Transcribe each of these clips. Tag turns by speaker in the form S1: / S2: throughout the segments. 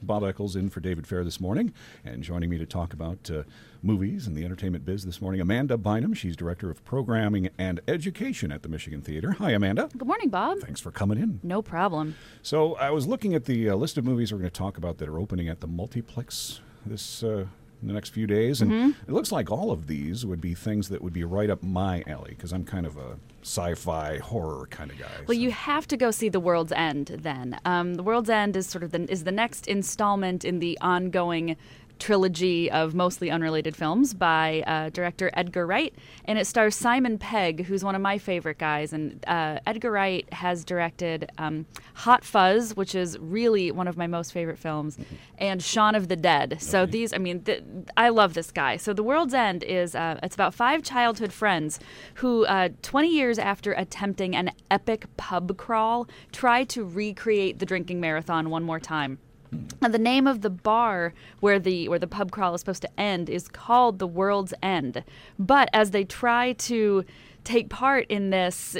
S1: Bob Eccles in for David Fair this morning, and joining me to talk about movies and the entertainment biz this morning, Amanda Bynum. She's Director of Programming and Education at the Michigan Theater. Hi, Amanda.
S2: Good morning, Bob.
S1: Thanks for coming in.
S2: No problem.
S1: So I was looking at the list of movies we're going to talk about that are opening at the Multiplex this in the next few days, and it looks like all of these would be things that would be right up my alley, because I'm kind of a sci-fi horror kind of guy.
S2: Well, you have to go see The World's End then. The World's End is sort of the next installment in the ongoing trilogy of mostly unrelated films by director Edgar Wright, and it stars Simon Pegg, who's one of my favorite guys. And Edgar Wright has directed Hot Fuzz, which is really one of my most favorite films, and Shaun of the Dead. So these, I love this guy. So The World's End is it's about 5 childhood friends who, 20 years after attempting an epic pub crawl, try to recreate the drinking marathon one more time. Now, the name of the bar where the pub crawl is supposed to end is called The World's End. But as they try to take part in this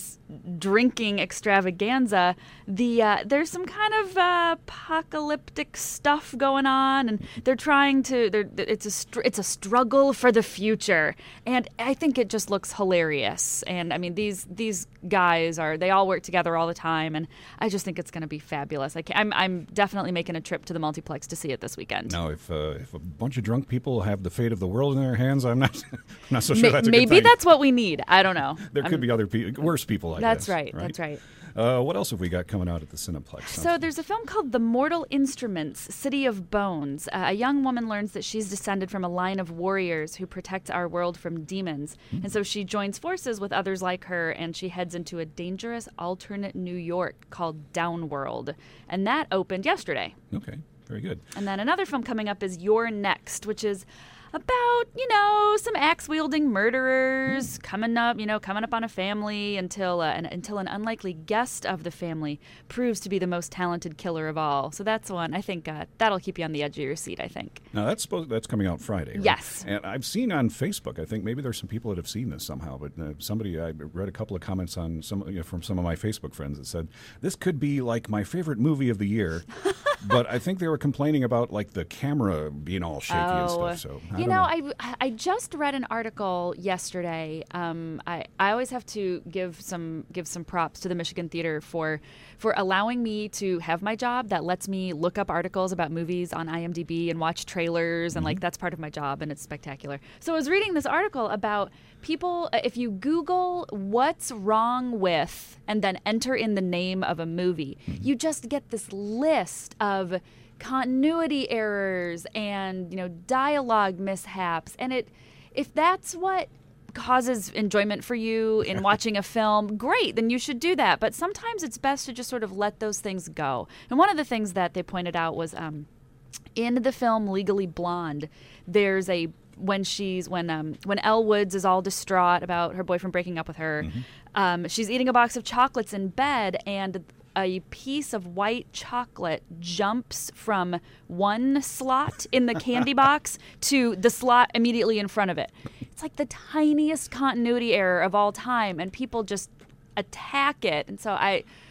S2: drinking extravaganza, there's some kind of apocalyptic stuff going on, and they're trying to. It's a struggle for the future, and I think it just looks hilarious. And I mean, these guys they all work together all the time, and I just think it's going to be fabulous. I'm definitely making a trip to the multiplex to see it this weekend.
S1: Now, if a bunch of drunk people have the fate of the world in their hands, I'm not so sure that's a good
S2: maybe
S1: thing.
S2: That's what we need. I don't know.
S1: There could be other worse people, I guess.
S2: That's right. That's right.
S1: What else have we got coming out at the Cineplex?
S2: So there's a film called The Mortal Instruments, City of Bones. A young woman learns that she's descended from a line of warriors who protects our world from demons. And so she joins forces with others like her, and she heads into a dangerous alternate New York called Downworld. And that opened yesterday.
S1: Okay, very good.
S2: And then another film coming up is You're Next, which is about, some axe-wielding murderers coming up on a family until an unlikely guest of the family proves to be the most talented killer of all. So that's one. I think that'll keep you on the edge of your seat, I think.
S1: Now, that's coming out Friday, right?
S2: Yes.
S1: And I've seen on Facebook, I think maybe there's some people that have seen this somehow, but I read a couple of comments on from some of my Facebook friends that said, this could be like my favorite movie of the year. But I think they were complaining about like the camera being all shaky and stuff. So
S2: I just read an article yesterday. I always have to give some props to the Michigan Theater for allowing me to have my job that lets me look up articles about movies on IMDb and watch trailers, and that's part of my job, and it's spectacular. So I was reading this article about people, if you Google what's wrong with and then enter in the name of a movie, you just get this list of continuity errors and dialogue mishaps, and if that's what causes enjoyment for you in watching a film, great, then you should do that. But sometimes it's best to just sort of let those things go. And one of the things that they pointed out was in the film Legally Blonde, there's when Elle Woods is all distraught about her boyfriend breaking up with her, she's eating a box of chocolates in bed, and a piece of white chocolate jumps from one slot in the candy box to the slot immediately in front of it. It's like the tiniest continuity error of all time, and people just attack it. And so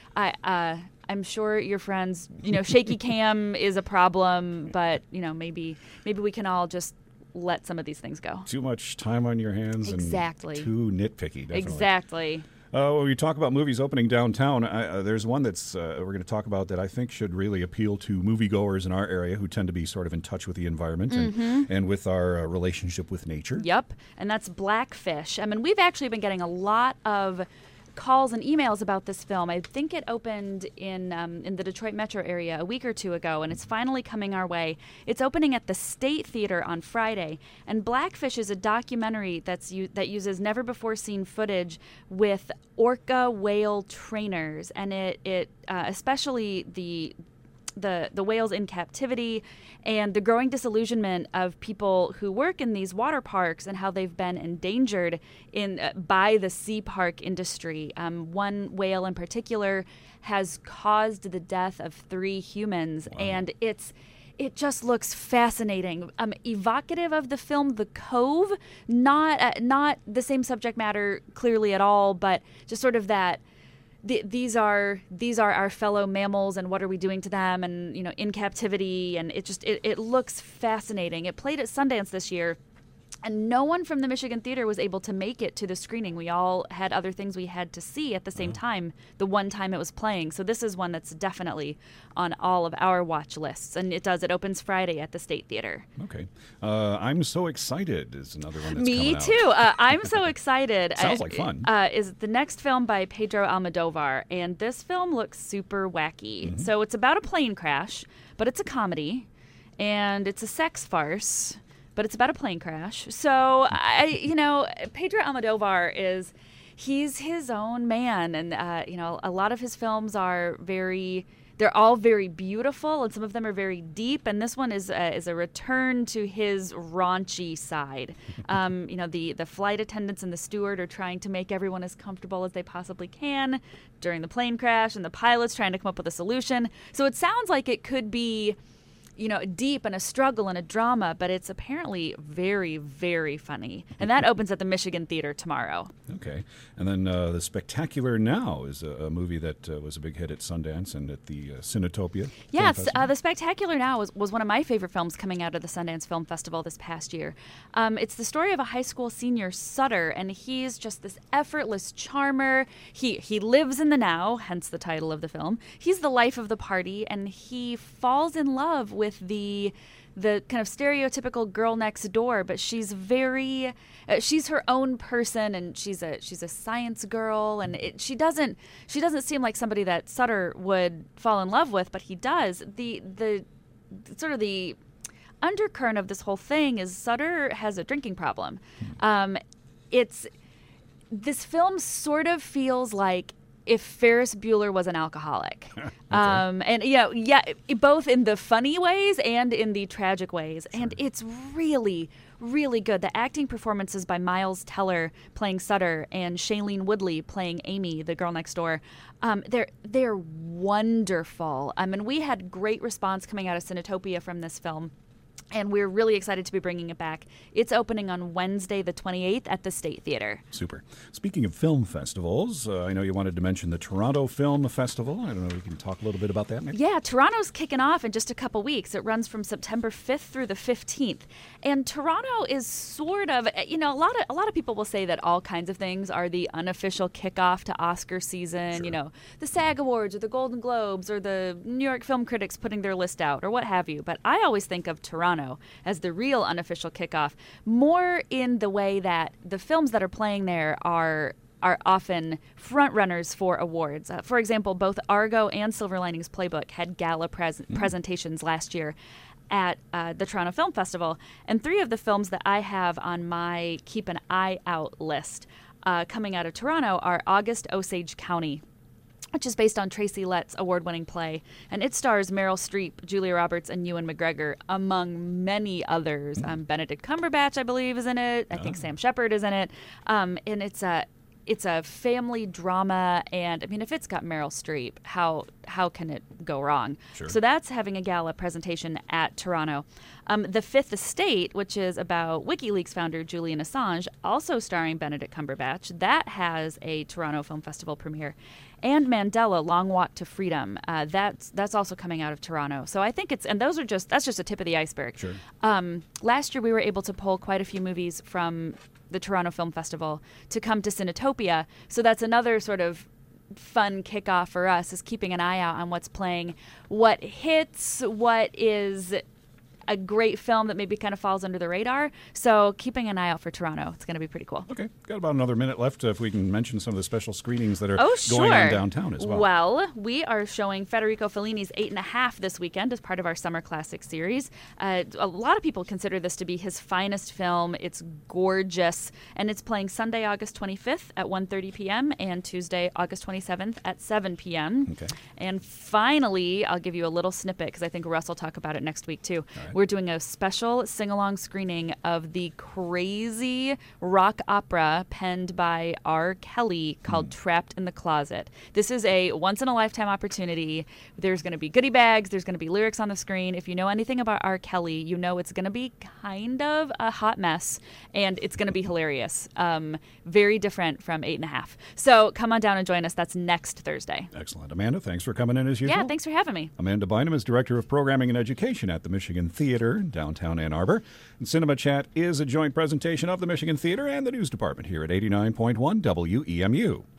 S2: I'm sure your friends, shaky cam is a problem, but maybe we can all just let some of these things go.
S1: Too much time on your hands.
S2: Exactly.
S1: And too nitpicky. Definitely.
S2: Exactly.
S1: When we talk about movies opening downtown, there's one that's we're going to talk about that I think should really appeal to moviegoers in our area who tend to be sort of in touch with the environment and with our relationship with nature.
S2: Yep, and that's Blackfish. I mean, we've actually been getting a lot of calls and emails about this film. I think it opened in the Detroit metro area a week or two ago, and it's finally coming our way. It's opening at the State Theater on Friday, and Blackfish is a documentary that uses never-before-seen footage with orca whale trainers, and it especially the whales in captivity and the growing disillusionment of people who work in these water parks and how they've been endangered by the sea park industry. One whale in particular has caused the death of 3 humans. Wow. And it just looks fascinating. Evocative of the film The Cove, not the same subject matter clearly at all, but just sort of that these are our fellow mammals, and what are we doing to them, and in captivity, and it looks fascinating. It played at Sundance this year, and no one from the Michigan Theater was able to make it to the screening. We all had other things we had to see at the same time, the one time it was playing. So this is one that's definitely on all of our watch lists. And it opens Friday at the State Theater.
S1: Okay. I'm So Excited is another one that's
S2: Me
S1: coming out.
S2: too. I'm So Excited.
S1: Sounds like fun.
S2: Is the next film by Pedro Almodovar. And this film looks super wacky. So it's about a plane crash, but it's a comedy. And it's a sex farce, but it's about a plane crash. So, Pedro Almodovar he's his own man. And, a lot of his films they're all very beautiful, and some of them are very deep. And this one is a return to his raunchy side. The flight attendants and the steward are trying to make everyone as comfortable as they possibly can during the plane crash, and the pilot's trying to come up with a solution. So it sounds like it could be deep and a struggle and a drama, but it's apparently very, very funny. And that opens at the Michigan Theater tomorrow.
S1: Okay. And then The Spectacular Now is a movie that was a big hit at Sundance and at the Cinetopia.
S2: Yes, The Spectacular Now was one of my favorite films coming out of the Sundance Film Festival this past year. It's the story of a high school senior, Sutter, and he's just this effortless charmer. He lives in the now, hence the title of the film. He's the life of the party, and he falls in love with the kind of stereotypical girl next door, but she's she's her own person, and she's a science girl, and she doesn't seem like somebody that Sutter would fall in love with, but he does. The sort of the undercurrent of this whole thing is Sutter has a drinking problem. This film sort of feels like if Ferris Bueller was an alcoholic.
S1: Okay.
S2: Both in the funny ways and in the tragic ways. Sure. And it's really, really good. The acting performances by Miles Teller playing Sutter and Shailene Woodley playing Amy, the girl next door, they're wonderful. And we had great response coming out of Cinetopia from this film. And we're really excited to be bringing it back. It's opening on Wednesday, the 28th at the State Theater.
S1: Super. Speaking of film festivals, I know you wanted to mention the Toronto Film Festival. I don't know if you can talk a little bit about that, maybe?
S2: Yeah, Toronto's kicking off in just a couple weeks. It runs from September 5th through the 15th. And Toronto is sort of, a lot of people will say that all kinds of things are the unofficial kickoff to Oscar season.
S1: Sure.
S2: The SAG Awards or the Golden Globes or the New York Film Critics putting their list out or what have you. But I always think of Toronto as the real unofficial kickoff, more in the way that the films that are playing there are often front runners for awards. For example, both Argo and Silver Linings Playbook had gala presentations last year at the Toronto Film Festival. And 3 of the films that I have on my keep an eye out list coming out of Toronto are August Osage County, which is based on Tracy Lett's award-winning play. And it stars Meryl Streep, Julia Roberts, and Ewan McGregor, among many others. Benedict Cumberbatch, I believe, is in it. I think Sam Shepard is in it. And it's a family drama, and I mean, if it's got Meryl Streep, how can it go wrong?
S1: Sure.
S2: So that's having a gala presentation at Toronto. The Fifth Estate, which is about WikiLeaks founder Julian Assange, also starring Benedict Cumberbatch, that has a Toronto Film Festival premiere. And Mandela: Long Walk to Freedom, that's also coming out of Toronto. So I think that's just a tip of the iceberg.
S1: Sure.
S2: Last year we were able to pull quite a few movies from the Toronto Film Festival to come to Cinetopia. So that's another sort of fun kickoff for us, is keeping an eye out on what's playing, what hits, what is a great film that maybe kind of falls under the radar. So keeping an eye out for Toronto. It's going to be pretty cool.
S1: Okay. Got about another minute left if we can mention some of the special screenings that are
S2: sure.
S1: going on downtown as well.
S2: Well, we are showing Federico Fellini's 8.5 this weekend as part of our Summer Classic series. A lot of people consider this to be his finest film. It's gorgeous. And it's playing Sunday, August 25th at 1:30 p.m. and Tuesday, August 27th at 7 p.m.
S1: Okay.
S2: And finally, I'll give you a little snippet because I think Russ will talk about it next week too. We're doing a special sing-along screening of the crazy rock opera penned by R. Kelly called Trapped in the Closet. This is a once-in-a-lifetime opportunity. There's going to be goodie bags. There's going to be lyrics on the screen. If you know anything about R. Kelly, you know it's going to be kind of a hot mess, and it's going to be hilarious. Very different from 8.5. So come on down and join us. That's next Thursday.
S1: Excellent. Amanda, thanks for coming in as usual.
S2: Yeah, thanks for having me.
S1: Amanda Bynum is Director of Programming and Education at the Michigan Theater in downtown Ann Arbor. And Cinema Chat is a joint presentation of the Michigan Theater and the News Department here at 89.1 WEMU.